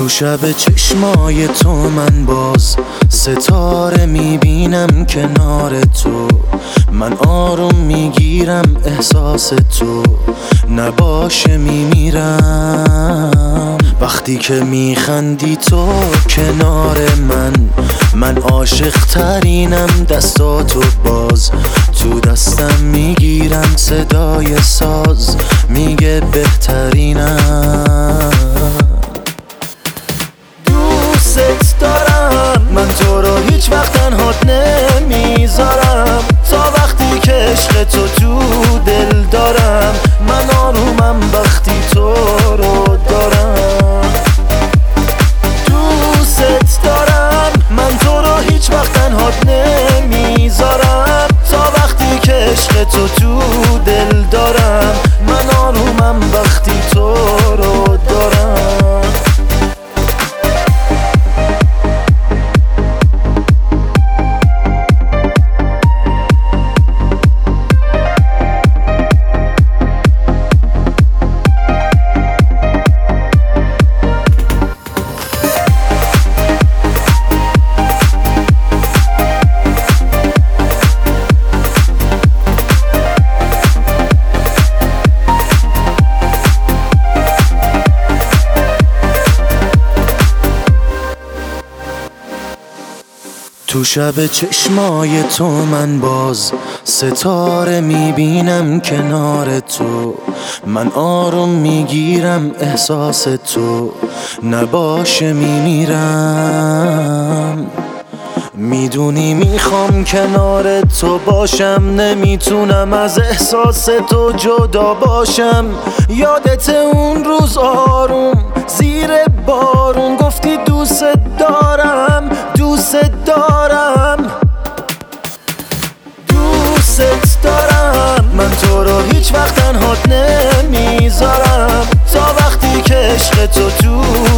تو شب چشمای تو من باز ستاره میبینم کنار تو، من آروم میگیرم احساس تو نباشه میمیرم. وقتی که میخندی تو کنار من عاشق ترینم، دستاتو باز تو دستم میگیرم، صدای ساز میگه بهترینم. دوست دارم من تو رو هیچ وقت تنهات نمیذارم، تا وقتی که عشق تو دل دارم، من آرومم وقتی تو رو دارم. دوست دارم من تو رو هیچ وقت تنهات نمیذارم، تا وقتی که عشق تو دل دارم، من آرومم وقتی تو رو دارم. تو شب چشمای تو من باز ستاره میبینم کنار تو، من آروم میگیرم احساس تو نباشه میمیرم. میدونی میخوام کنار تو باشم، نمیتونم از احساس تو جدا باشم. یادت اون روز آروم زیر بارون گفتی دوست دارم، دوست دارم، دوست دارم. من تو رو هیچ وقت تنهات نمیذارم، تا وقتی که عشق تو